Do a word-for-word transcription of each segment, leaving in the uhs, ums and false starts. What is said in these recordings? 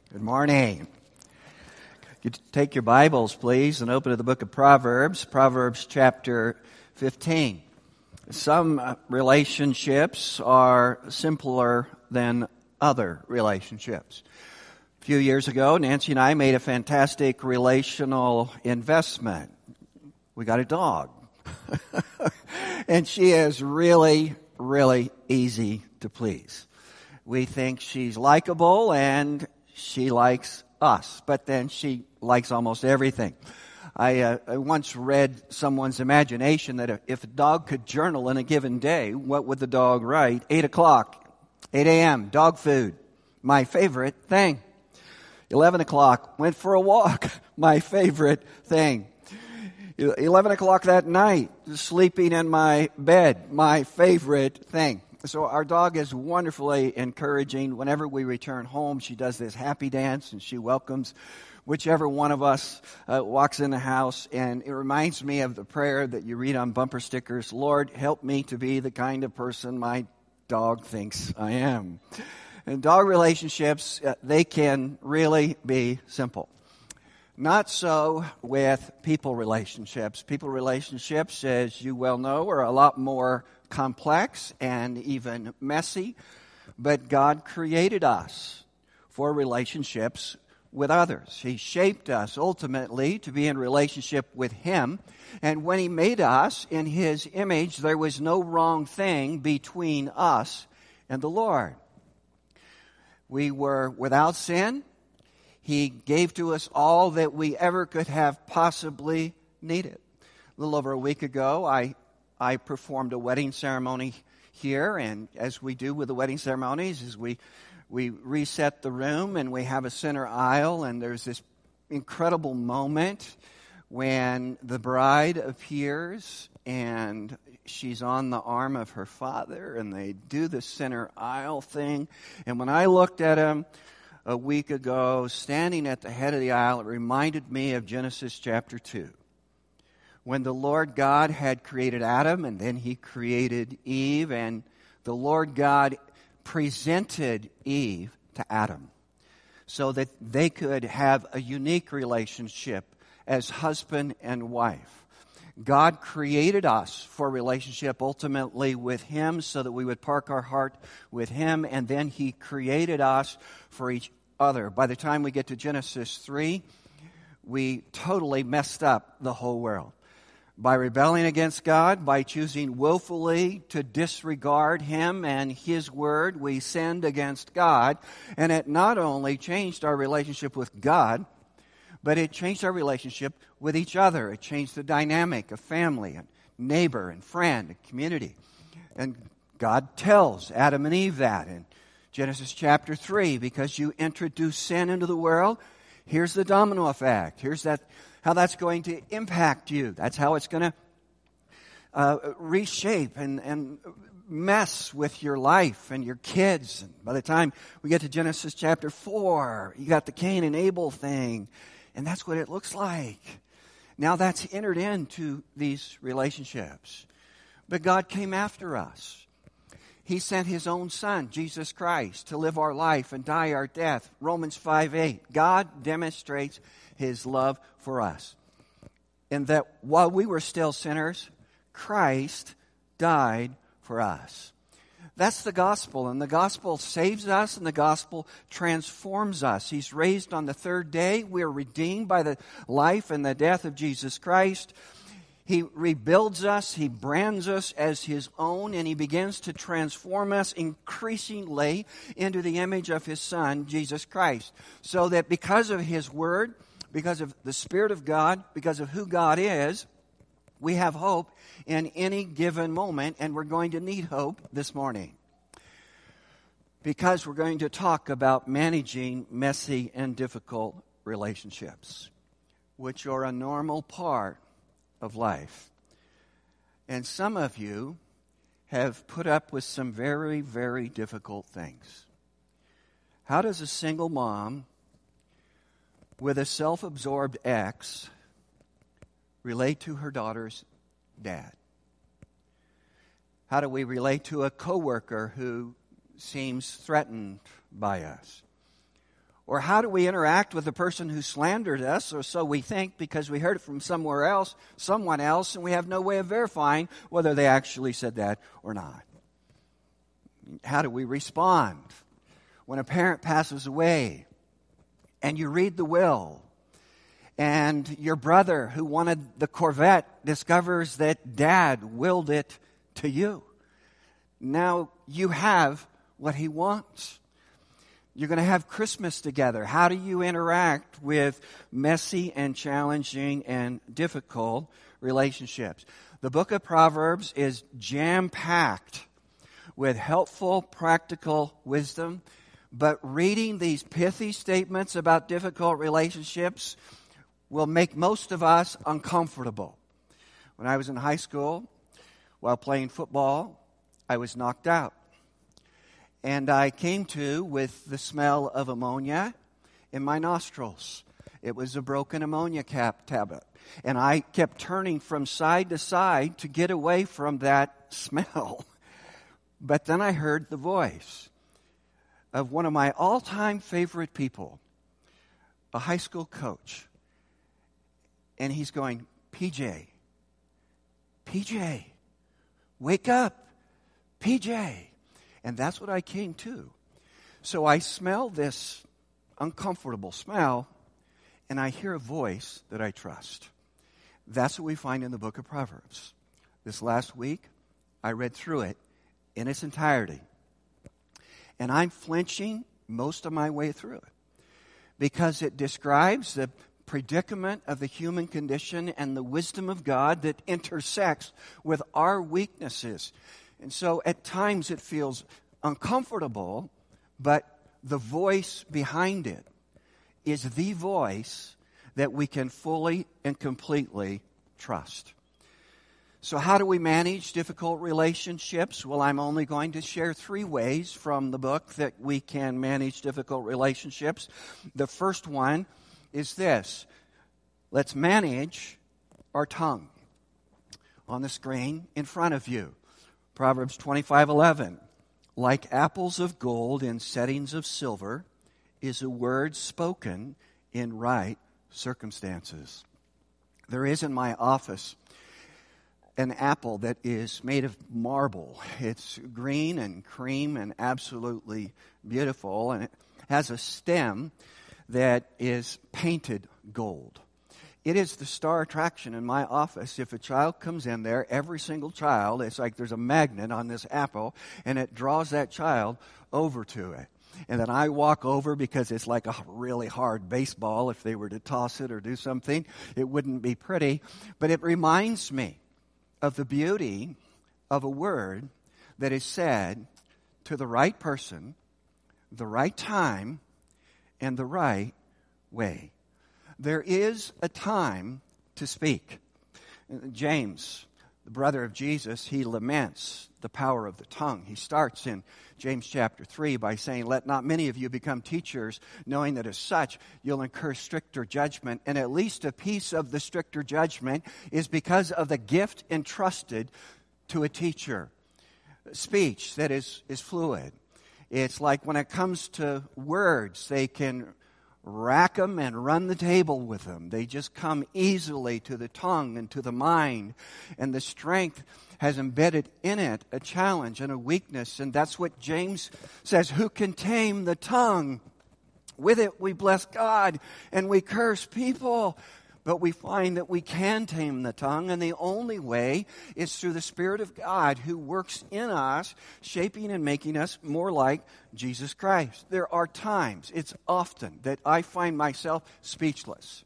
Good morning. You take your Bibles, please, and open to the book of Proverbs, Proverbs chapter fifteen. Some relationships are simpler than other relationships. A few years ago, Nancy and I made a fantastic relational investment. We got a dog. And she is really, really easy to please. We think she's likable and she likes us, but then she likes almost everything. I, uh, I once read someone's imagination that if a dog could journal in a given day, what would the dog write? Eight o'clock, eight a.m., dog food, my favorite thing. Eleven o'clock, went for a walk, my favorite thing. Eleven o'clock that night, sleeping in my bed, my favorite thing. So our dog is wonderfully encouraging. Whenever we return home, she does this happy dance and she welcomes whichever one of us uh, walks in the house. And it reminds me of the prayer that you read on bumper stickers, Lord, help me to be the kind of person my dog thinks I am. And dog relationships, uh, they can really be simple. Not so with people relationships. People relationships, as you well know, are a lot more complex and even messy. But God created us for relationships with others. He shaped us ultimately to be in relationship with Him. And when He made us in His image, there was no wrong thing between us and the Lord. We were without sin. He gave to us all that we ever could have possibly needed. A little over a week ago, I I performed a wedding ceremony here, and as we do with the wedding ceremonies, is we we reset the room and we have a center aisle, and there's this incredible moment when the bride appears and she's on the arm of her father, and they do the center aisle thing. And when I looked at him a week ago, standing at the head of the aisle, it reminded me of Genesis chapter two. When the Lord God had created Adam, and then He created Eve, and the Lord God presented Eve to Adam so that they could have a unique relationship as husband and wife. God created us for a relationship ultimately with Him so that we would park our heart with Him, and then He created us for each other. By the time we get to Genesis three, we totally messed up the whole world. By rebelling against God, by choosing willfully to disregard Him and His Word, we sinned against God. And it not only changed our relationship with God, but it changed our relationship with each other. It changed the dynamic of family and neighbor and friend and community. And God tells Adam and Eve that in Genesis chapter three, because you introduce sin into the world, here's the domino effect. Here's that how that's going to impact you. That's how it's going to uh, reshape and, and mess with your life and your kids. And by the time we get to Genesis chapter four, you got the Cain and Abel thing, and that's what it looks like. Now that's entered into these relationships. But God came after us. He sent His own Son, Jesus Christ, to live our life and die our death. Romans five eight. God demonstrates His love for us, in that while we were still sinners, Christ died for us. That's the gospel, and the gospel saves us, and the gospel transforms us. He's raised on the third day. We are redeemed by the life and the death of Jesus Christ. He rebuilds us, He brands us as His own, and He begins to transform us increasingly into the image of His Son, Jesus Christ. So that because of His Word, because of the Spirit of God, because of who God is, we have hope in any given moment, and we're going to need hope this morning. Because we're going to talk about managing messy and difficult relationships, which are a normal part of life. And some of you have put up with some very, very difficult things. How does a single mom with a self-absorbed ex relate to her daughter's dad? How do we relate to a coworker who seems threatened by us? Or how do we interact with the person who slandered us, or so we think, because we heard it from somewhere else, someone else, and we have no way of verifying whether they actually said that or not? How do we respond when a parent passes away and you read the will and your brother who wanted the Corvette discovers that Dad willed it to you? Now you have what he wants. You're going to have Christmas together. How do you interact with messy and challenging and difficult relationships? The book of Proverbs is jam-packed with helpful, practical wisdom, but reading these pithy statements about difficult relationships will make most of us uncomfortable. When I was in high school, while playing football, I was knocked out. And I came to with the smell of ammonia in my nostrils. It was a broken ammonia cap tablet. And I kept turning from side to side to get away from that smell. But then I heard the voice of one of my all-time favorite people, a high school coach. And he's going, P J, P J, wake up, P J. And that's what I came to. So I smell this uncomfortable smell, and I hear a voice that I trust. That's what we find in the book of Proverbs. This last week, I read through it in its entirety. And I'm flinching most of my way through it because it describes the predicament of the human condition and the wisdom of God that intersects with our weaknesses. And so at times it feels uncomfortable, but the voice behind it is the voice that we can fully and completely trust. So how do we manage difficult relationships? Well, I'm only going to share three ways from the book that we can manage difficult relationships. The first one is this. Let's manage our tongue. On the screen in front of you. Proverbs twenty-five eleven. Like apples of gold in settings of silver is a word spoken in right circumstances. There is in my office an apple that is made of marble. It's green and cream and absolutely beautiful, and it has a stem that is painted gold. It is the star attraction in my office. If a child comes in there, every single child, it's like there's a magnet on this apple, and it draws that child over to it. And then I walk over because it's like a really hard baseball. If they were to toss it or do something, it wouldn't be pretty. But it reminds me of the beauty of a word that is said to the right person, the right time, and the right way. There is a time to speak. James, the brother of Jesus, he laments the power of the tongue. He starts in James chapter three by saying, let not many of you become teachers, knowing that as such you'll incur stricter judgment. And at least a piece of the stricter judgment is because of the gift entrusted to a teacher. Speech that is, is fluid. It's like when it comes to words, they can rack them and run the table with them. They just come easily to the tongue and to the mind. And the strength has embedded in it a challenge and a weakness. And that's what James says, who can tame the tongue? With it we bless God and we curse people. But we find that we can tame the tongue, and the only way is through the Spirit of God who works in us, shaping and making us more like Jesus Christ. There are times, it's often, that I find myself speechless.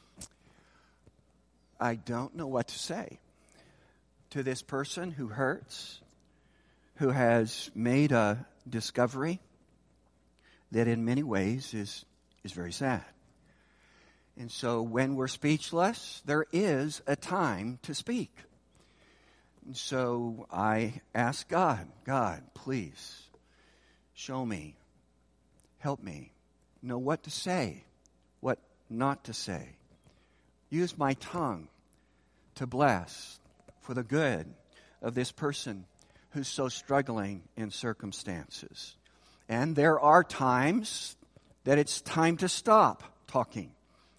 I don't know what to say to this person who hurts, who has made a discovery that in many ways is, is very sad. And so when we're speechless, there is a time to speak. And so I ask God, God, please show me, help me know what to say, what not to say. Use my tongue to bless for the good of this person who's so struggling in circumstances. And there are times that it's time to stop talking.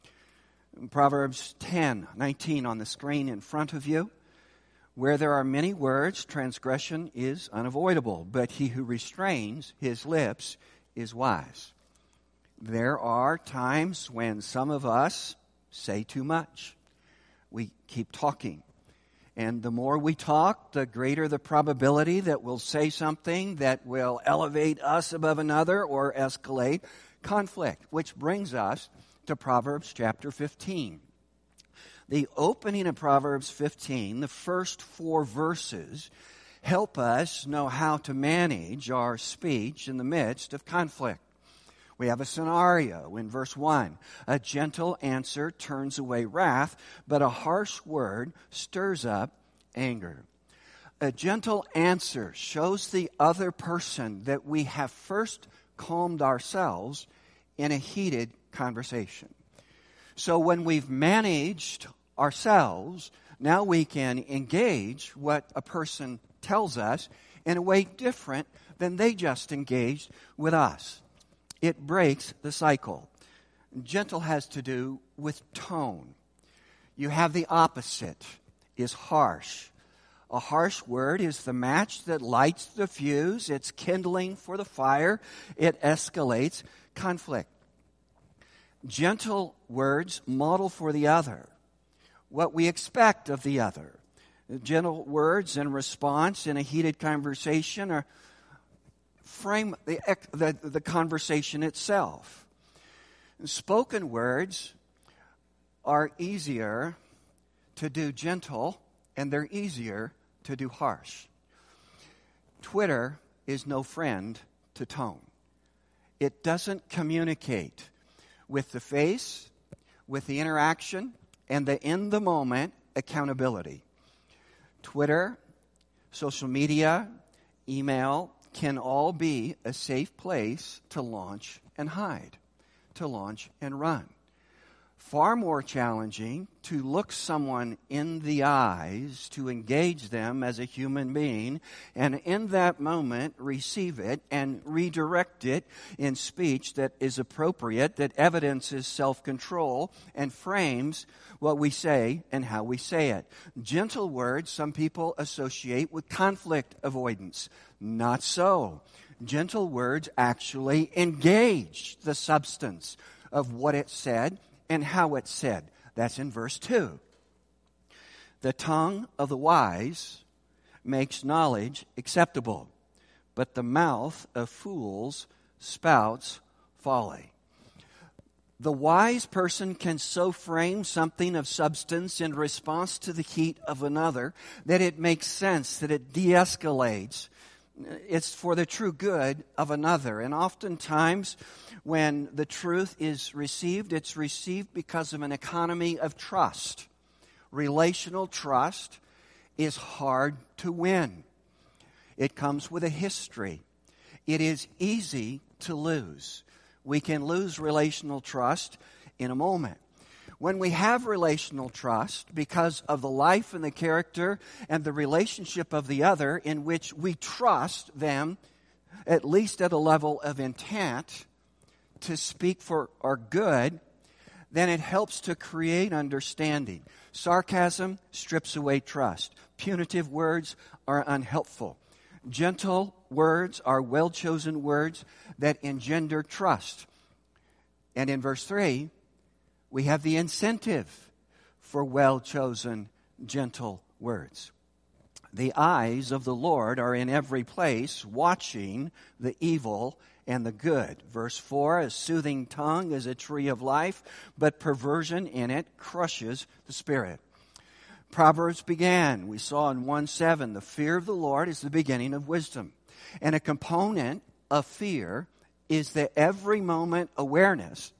Proverbs ten nineteen on the screen in front of you. Where there are many words, transgression is unavoidable, but he who restrains his lips is wise. There are times when some of us say too much. We keep talking. And the more we talk, the greater the probability that we'll say something that will elevate us above another or escalate conflict, which brings us to Proverbs chapter fifteen. The opening of Proverbs fifteen, the first four verses, help us know how to manage our speech in the midst of conflict. We have a scenario in verse one. A gentle answer turns away wrath, but a harsh word stirs up anger. A gentle answer shows the other person that we have first calmed ourselves in a heated conversation. So when we've managed ourselves, now we can engage what a person tells us in a way different than they just engaged with us. It breaks the cycle. Gentle has to do with tone. You have the opposite, is harsh. A harsh word is the match that lights the fuse. It's kindling for the fire. It escalates conflict. Gentle words model for the other what we expect of the other. Gentle words in response in a heated conversation are frame the, the, the conversation itself. Spoken words are easier to do gentle, and they're easier to do harsh. Twitter is no friend to tone. It doesn't communicate with the face, with the interaction, and the in-the-moment accountability. Twitter, social media, email can all be a safe place to launch and hide, to launch and run. Far more challenging to look someone in the eyes, to engage them as a human being, and in that moment receive it and redirect it in speech that is appropriate, that evidences self-control and frames what we say and how we say it. Gentle words some people associate with conflict avoidance. Not so. Gentle words actually engage the substance of what it said and how it's said. That's in verse two. The tongue of the wise makes knowledge acceptable, but the mouth of fools spouts folly. The wise person can so frame something of substance in response to the heat of another that it makes sense, that it de-escalates. It's for the true good of another. And oftentimes, when the truth is received, it's received because of an economy of trust. Relational trust is hard to win. It comes with a history. It is easy to lose. We can lose relational trust in a moment. When we have relational trust, because of the life and the character and the relationship of the other in which we trust them, at least at a level of intent, to speak for our good, then it helps to create understanding. Sarcasm strips away trust. Punitive words are unhelpful. Gentle words are well-chosen words that engender trust. And in verse three, we have the incentive for well-chosen, gentle words. The eyes of the Lord are in every place, watching the evil and the good. Verse four, a soothing tongue is a tree of life, but perversion in it crushes the spirit. Proverbs began, we saw in one seven, the fear of the Lord is the beginning of wisdom. And a component of fear is the every moment awareness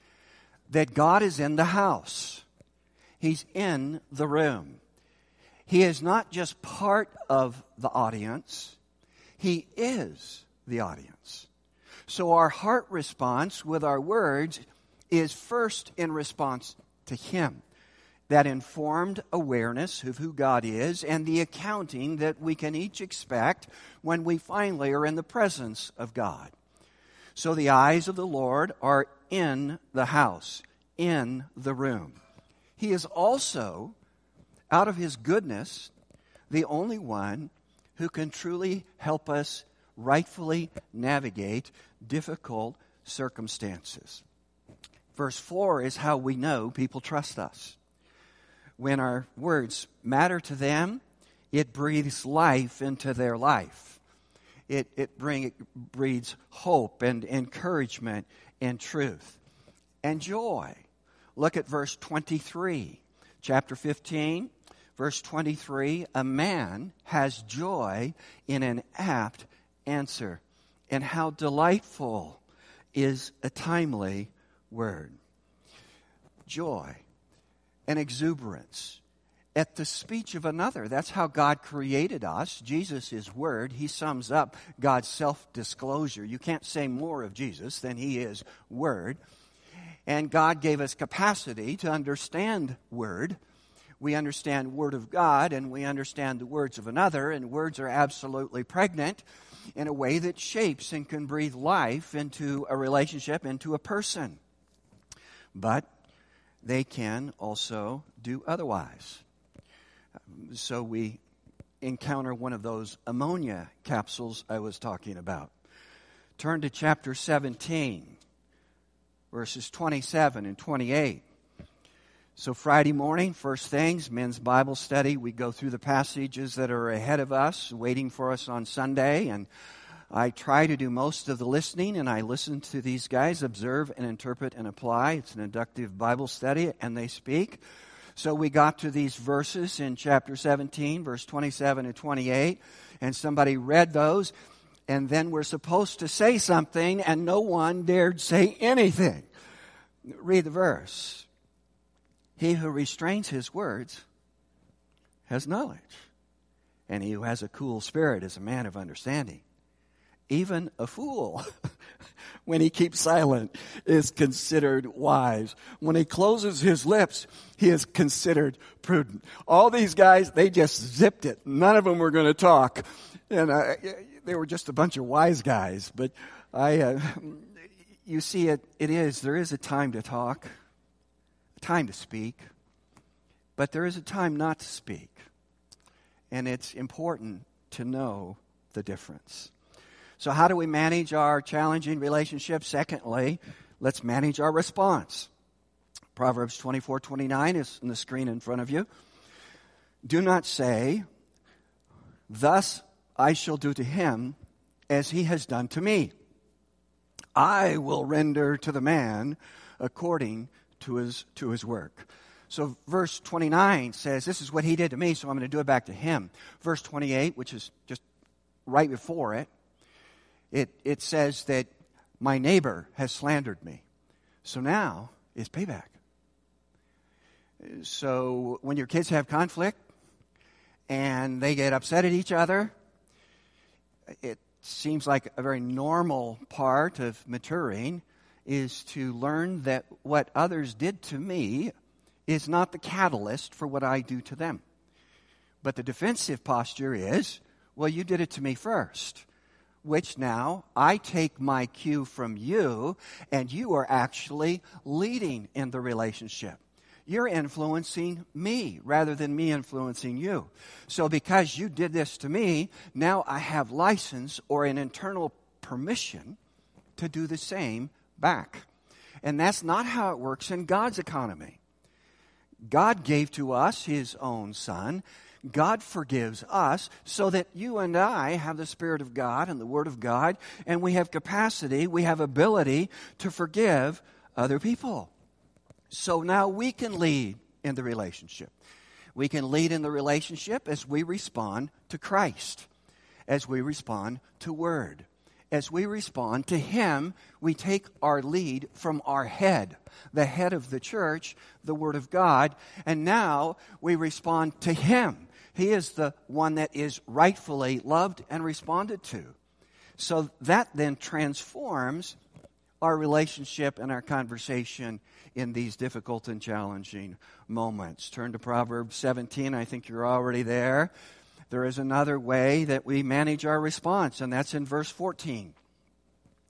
that God is in the house. He's in the room. He is not just part of the audience. He is the audience. So our heart response with our words is first in response to Him. That informed awareness of who God is and the accounting that we can each expect when we finally are in the presence of God. So the eyes of the Lord are in the house, in the room. He is also, out of his goodness, the only one who can truly help us rightfully navigate difficult circumstances. Verse four is how we know people trust us. When our words matter to them, it breathes life into their life. It, it, bring, it breeds hope and encouragement and truth and joy. Look at verse twenty-three, chapter fifteen, verse twenty-three. A man has joy in an apt answer, and how delightful is a timely word. Joy and exuberance at the speech of another. That's how God created us. Jesus is Word. He sums up God's self-disclosure. You can't say more of Jesus than He is Word. And God gave us capacity to understand Word. We understand Word of God, and we understand the words of another, and words are absolutely pregnant in a way that shapes and can breathe life into a relationship, into a person. But they can also do otherwise. So we encounter one of those ammonia capsules I was talking about. Turn to chapter seventeen, verses twenty-seven and twenty-eight. So Friday morning, first things, men's Bible study. We go through the passages that are ahead of us, waiting for us on Sunday. And I try to do most of the listening, and I listen to these guys, observe and interpret and apply. It's an inductive Bible study, and they speak. So we got to these verses in chapter seventeen, verse twenty-seven and twenty-eight, and somebody read those, and then we're supposed to say something, and no one dared say anything. Read the verse. He who restrains his words has knowledge, and he who has a cool spirit is a man of understanding. Even a fool, when he keeps silent, is considered wise. When he closes his lips, he is considered prudent. All these guys, they just zipped it. None of them were going to talk. And uh, they were just a bunch of wise guys. But I, uh, you see, it, it is, there is a time to talk, a time to speak, but there is a time not to speak. And it's important to know the difference. So how do we manage our challenging relationships? Secondly, let's manage our response. Proverbs twenty-four twenty-nine is on the screen in front of you. Do not say, thus I shall do to him as he has done to me. I will render to the man according to his, to his work. So verse twenty-nine says, this is what he did to me, so I'm going to do it back to him. Verse twenty-eight, which is just right before it, It it says that my neighbor has slandered me. So now is payback. So when your kids have conflict and they get upset at each other, it seems like a very normal part of maturing is to learn that what others did to me is not the catalyst for what I do to them. But the defensive posture is, well, you did it to me first. Which now I take my cue from you, and you are actually leading in the relationship. You're influencing me rather than me influencing you. So because you did this to me, now I have license or an internal permission to do the same back. And that's not how it works in God's economy. God gave to us His own Son. God forgives us so that you and I have the Spirit of God and the Word of God, and we have capacity, we have ability to forgive other people. So now we can lead in the relationship. We can lead in the relationship as we respond to Christ, as we respond to Word. As we respond to Him, we take our lead from our head, the head of the church, the Word of God, and now we respond to Him. He is the one that is rightfully loved and responded to. So that then transforms our relationship and our conversation in these difficult and challenging moments. Turn to Proverbs seventeen. I think you're already there. There is another way that we manage our response, and that's in verse fourteen.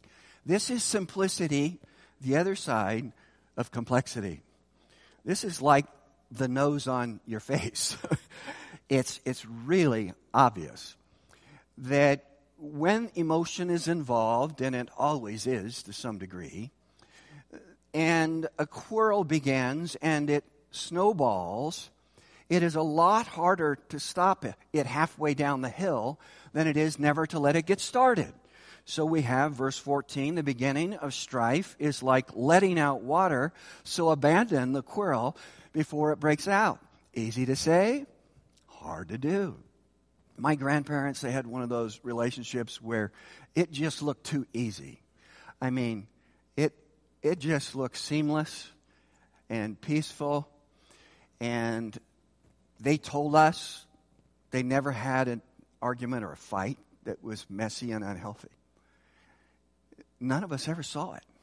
This is simplicity, the other side of complexity. This is like the nose on your face. it's, it's really obvious that when emotion is involved, and it always is to some degree, and a quarrel begins and it snowballs, it is a lot harder to stop it, it halfway down the hill than it is never to let it get started. So we have verse fourteen, the beginning of strife is like letting out water, so abandon the quarrel before it breaks out. Easy to say, hard to do. My grandparents, they had one of those relationships where it just looked too easy. I mean, it it just looked seamless and peaceful, and they told us they never had an argument or a fight that was messy and unhealthy. None of us ever saw it.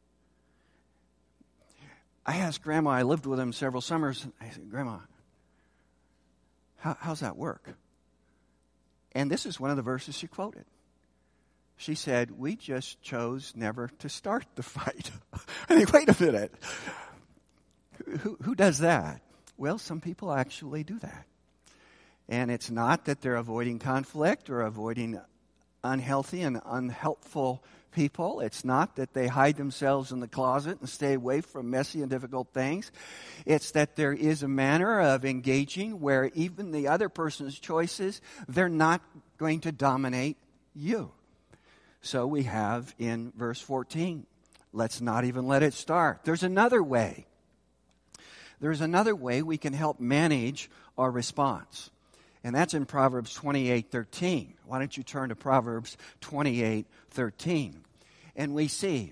I asked Grandma, I lived with him several summers, I said, Grandma, how, how's that work? And this is one of the verses she quoted. She said, we just chose never to start the fight. I think, wait a minute. Who, who does that? Well, some people actually do that. And it's not that they're avoiding conflict or avoiding unhealthy and unhelpful people. It's not that they hide themselves in the closet and stay away from messy and difficult things. It's that there is a manner of engaging where even the other person's choices, they're not going to dominate you. So we have in verse fourteen, let's not even let it start. There's another way. There's another way we can help manage our response. And that's in Proverbs twenty-eight thirteen. Why don't you turn to Proverbs twenty-eight thirteen? And we see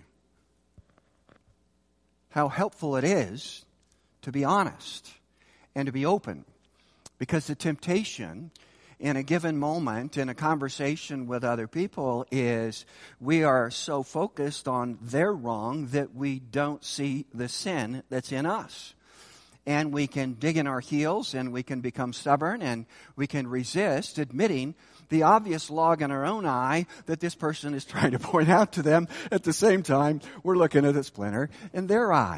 how helpful it is to be honest and to be open. Because the temptation in a given moment in a conversation with other people is we are so focused on their wrong that we don't see the sin that's in us. And we can dig in our heels and we can become stubborn and we can resist admitting the obvious log in our own eye that this person is trying to point out to them. At the same time, we're looking at a splinter in their eye.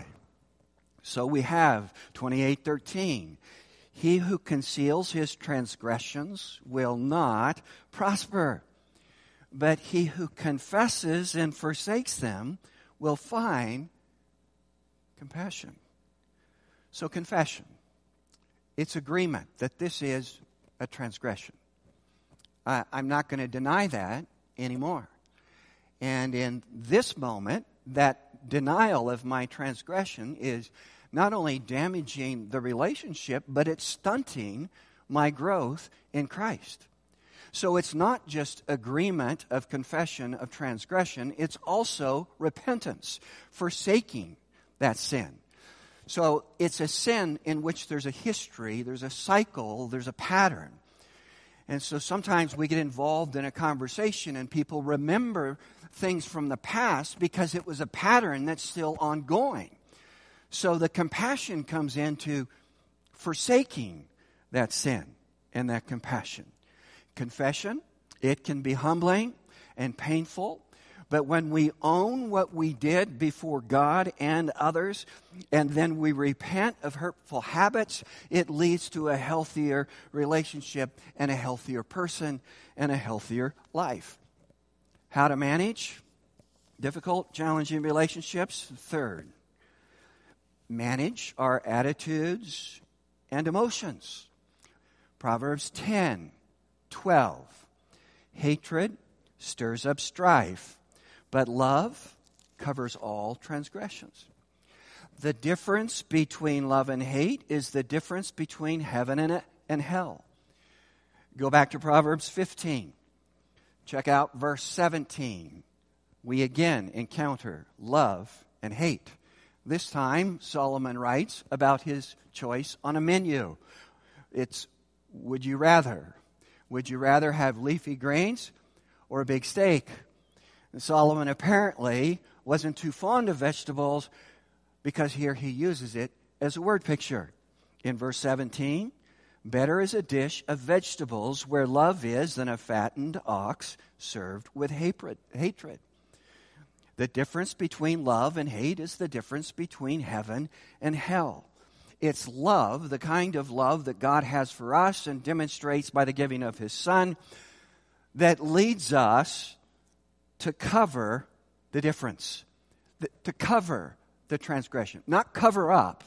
So we have twenty-eight thirteen. He who conceals his transgressions will not prosper, but he who confesses and forsakes them will find compassion. So confession, it's agreement that this is a transgression. I, I'm not going to deny that anymore. And in this moment, that denial of my transgression is not only damaging the relationship, but it's stunting my growth in Christ. So it's not just agreement of confession of transgression, it's also repentance, forsaking that sin. So it's a sin in which there's a history, there's a cycle, there's a pattern. And so sometimes we get involved in a conversation and people remember things from the past because it was a pattern that's still ongoing. So the compassion comes into forsaking that sin and that compassion. Confession, it can be humbling and painful. But when we own what we did before God and others, and then we repent of hurtful habits, it leads to a healthier relationship and a healthier person and a healthier life. How to manage difficult, challenging relationships? Third, manage our attitudes and emotions. Proverbs ten twelve. Hatred stirs up strife, but love covers all transgressions. The difference between love and hate is the difference between heaven and, and hell. Go back to Proverbs fifteen. Check out verse seventeen. We again encounter love and hate. This time, Solomon writes about his choice on a menu. It's, would you rather? Would you rather have leafy greens or a big steak? And Solomon apparently wasn't too fond of vegetables because here he uses it as a word picture. In verse seventeen, better is a dish of vegetables where love is than a fattened ox served with hatred. The difference between love and hate is the difference between heaven and hell. It's love, the kind of love that God has for us and demonstrates by the giving of His Son, that leads us to cover the difference, to cover the transgression, not cover up.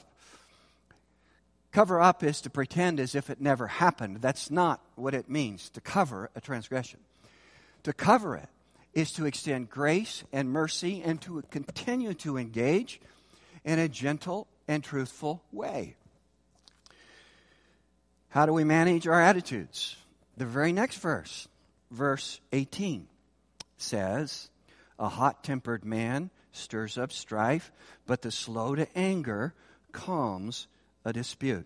Cover up is to pretend as if it never happened. That's not what it means to cover a transgression. To cover it is to extend grace and mercy and to continue to engage in a gentle and truthful way. How do we manage our attitudes? The very next verse, verse eighteen, says, "A hot-tempered man stirs up strife, but the slow to anger calms a dispute."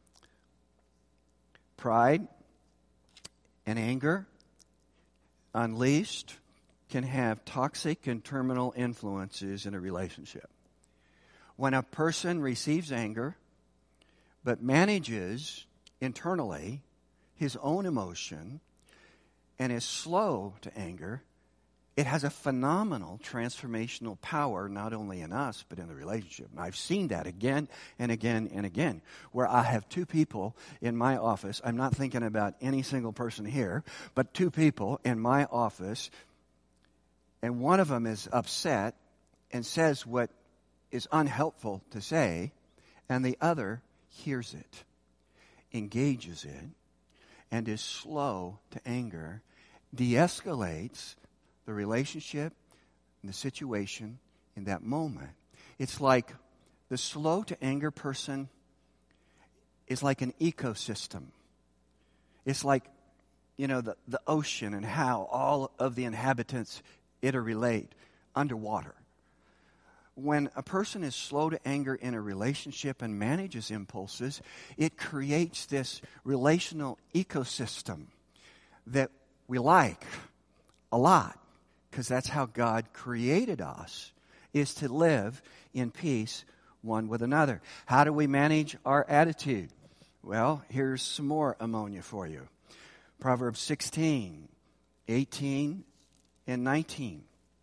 Pride and anger unleashed can have toxic and terminal influences in a relationship. When a person receives anger but manages internally his own emotion and is slow to anger, it has a phenomenal transformational power, not only in us, but in the relationship. And I've seen that again and again and again, where I have two people in my office. I'm not thinking about any single person here, but two people in my office, and one of them is upset and says what is unhelpful to say, and the other hears it, engages it, and is slow to anger, de-escalates the relationship and the situation in that moment. It's like the slow to anger person is like an ecosystem. It's like, you know, the, the ocean and how all of the inhabitants interrelate underwater. When a person is slow to anger in a relationship and manages impulses, it creates this relational ecosystem that we like a lot, because that's how God created us, is to live in peace one with another. How do we manage our attitude? Well, here's some more ammonia for you. Proverbs sixteen, eighteen, and nineteen.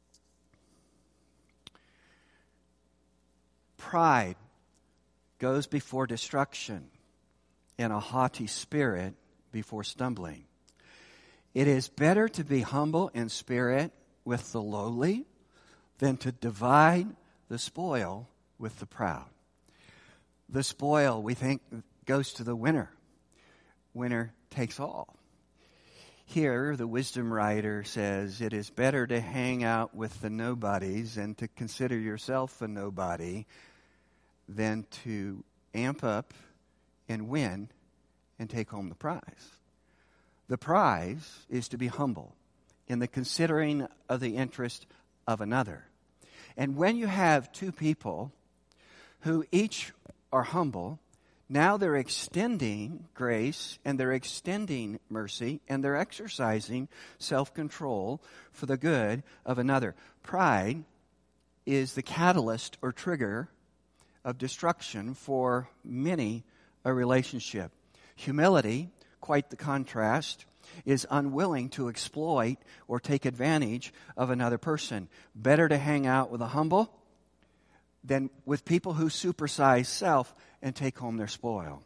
Pride goes before destruction, and a haughty spirit before stumbling. It is better to be humble in spirit with the lowly than to divide the spoil with the proud. The spoil, we think, goes to the winner. Winner takes all. Here, the wisdom writer says, it is better to hang out with the nobodies and to consider yourself a nobody than to amp up and win and take home the prize. The prize is to be humble in the considering of the interest of another. And when you have two people who each are humble, now they're extending grace and they're extending mercy and they're exercising self-control for the good of another. Pride is the catalyst or trigger of destruction for many a relationship. Humility, quite the contrast, is unwilling to exploit or take advantage of another person. Better to hang out with the humble than with people who supersize self and take home their spoil.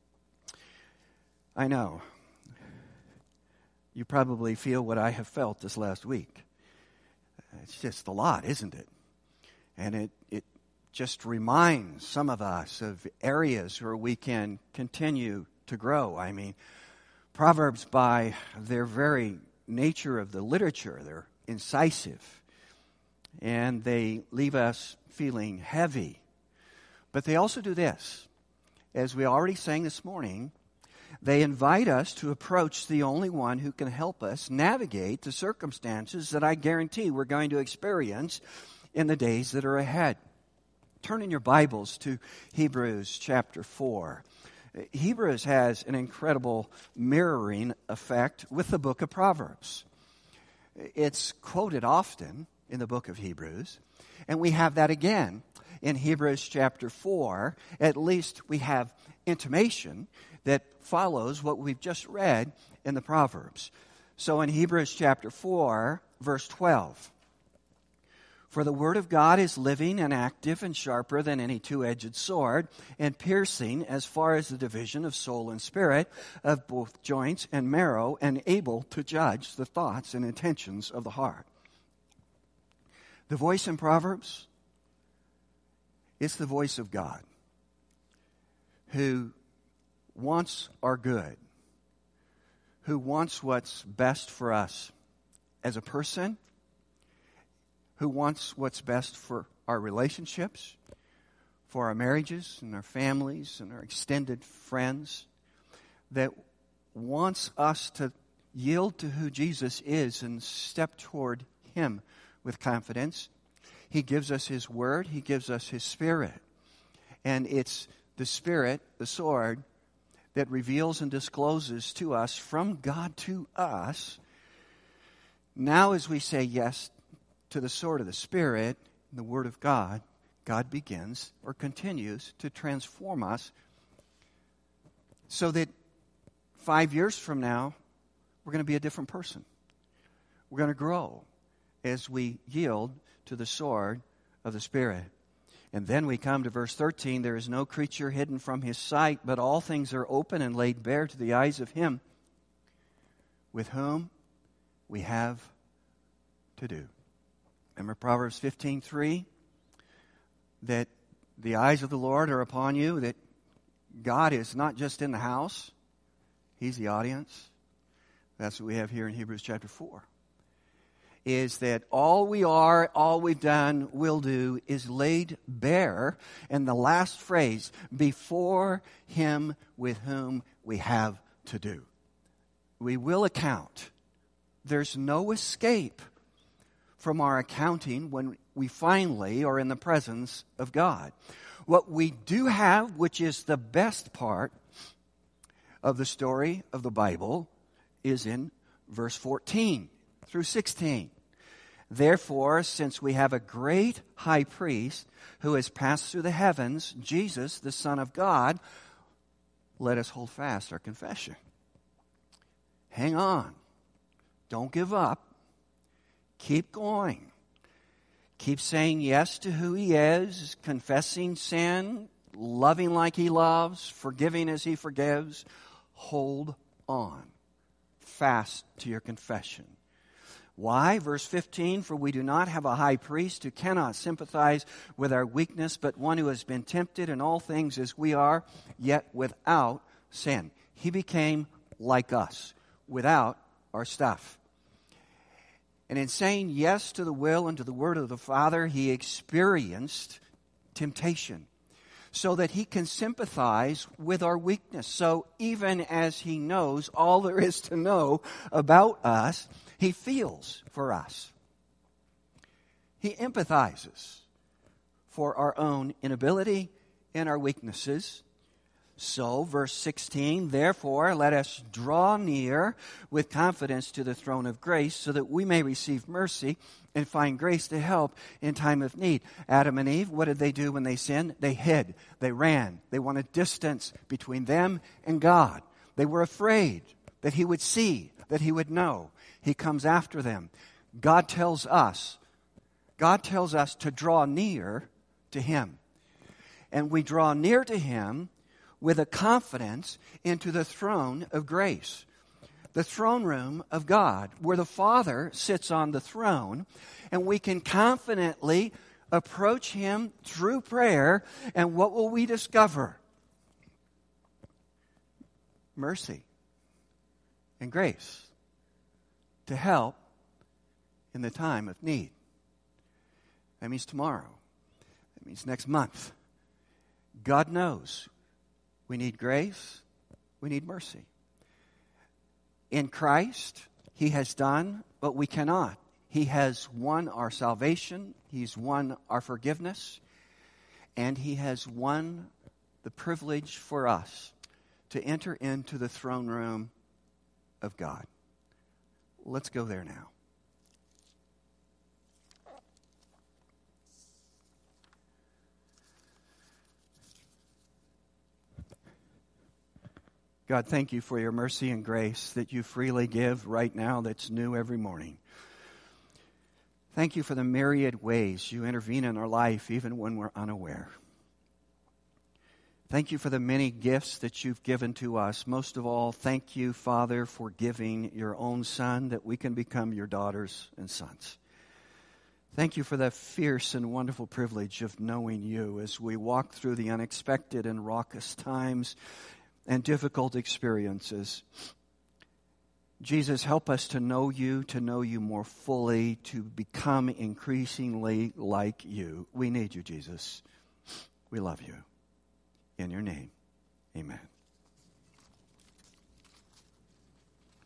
I know. You probably feel what I have felt this last week. It's just a lot, isn't it? And it, it just reminds some of us of areas where we can continue to grow. I mean, Proverbs, by their very nature of the literature, they're incisive. And they leave us feeling heavy. But they also do this. As we already sang this morning, they invite us to approach the only one who can help us navigate the circumstances that I guarantee we're going to experience in the days that are ahead. Turn in your Bibles to Hebrews chapter four. Hebrews has an incredible mirroring effect with the book of Proverbs. It's quoted often in the book of Hebrews, and we have that again in Hebrews chapter four. At least we have intimation that follows what we've just read in the Proverbs. So in Hebrews chapter four, verse twelve, For the word of God is living and active and sharper than any two-edged sword, and piercing as far as the division of soul and spirit, of both joints and marrow, and able to judge the thoughts and intentions of the heart. The voice in Proverbs, it's the voice of God, who wants our good, who wants what's best for us as a person, who wants what's best for our relationships, for our marriages and our families and our extended friends, that wants us to yield to who Jesus is and step toward Him with confidence. He gives us His Word. He gives us His Spirit. And it's the Spirit, the sword, that reveals and discloses to us, from God to us. Now as we say yes to the sword of the Spirit, the Word of God, God begins or continues to transform us so that five years from now, we're going to be a different person. We're going to grow as we yield to the sword of the Spirit. And then we come to verse thirteen. There is no creature hidden from His sight, but all things are open and laid bare to the eyes of Him with whom we have to do. Remember Proverbs fifteen three, that the eyes of the Lord are upon you, that God is not just in the house, He's the audience. That's what we have here in Hebrews chapter four. Is that all we are, all we've done, will do, is laid bare. And the last phrase, before Him with whom we have to do. We will account. There's no escape from our accounting when we finally are in the presence of God. What we do have, which is the best part of the story of the Bible, is in verse fourteen through sixteen. Therefore, since we have a great high priest who has passed through the heavens, Jesus, the Son of God, let us hold fast our confession. Hang on. Don't give up. Keep going. Keep saying yes to who He is, confessing sin, loving like He loves, forgiving as He forgives. Hold on. Fast to your confession. Why? Verse fifteen, for we do not have a high priest who cannot sympathize with our weakness, but one who has been tempted in all things as we are, yet without sin. He became like us, without our stuff. And in saying yes to the will and to the word of the Father, He experienced temptation so that He can sympathize with our weakness. So even as He knows all there is to know about us, He feels for us. He empathizes for our own inability and our weaknesses. So, verse sixteen, therefore, let us draw near with confidence to the throne of grace so that we may receive mercy and find grace to help in time of need. Adam and Eve, what did they do when they sinned? They hid. They ran. They wanted distance between them and God. They were afraid that He would see, that He would know. He comes after them. God tells us, God tells us to draw near to Him. And we draw near to Him with a confidence into the throne of grace. The throne room of God, where the Father sits on the throne, and we can confidently approach Him through prayer, and what will we discover? Mercy and grace to help in the time of need. That means tomorrow. That means next month. God knows we need grace, we need mercy. In Christ, He has done what we cannot. He has won our salvation, He's won our forgiveness, and He has won the privilege for us to enter into the throne room of God. Let's go there now. God, thank You for Your mercy and grace that You freely give right now, that's new every morning. Thank you for the myriad ways you intervene in our life even when we're unaware. Thank you for the many gifts that you've given to us. Most of all, thank you, Father, for giving your own Son that we can become your daughters and sons. Thank you for the fierce and wonderful privilege of knowing you as we walk through the unexpected and raucous times and difficult experiences. Jesus, help us to know you, to know you more fully, to become increasingly like you. We need you, Jesus. We love you. In your name, amen.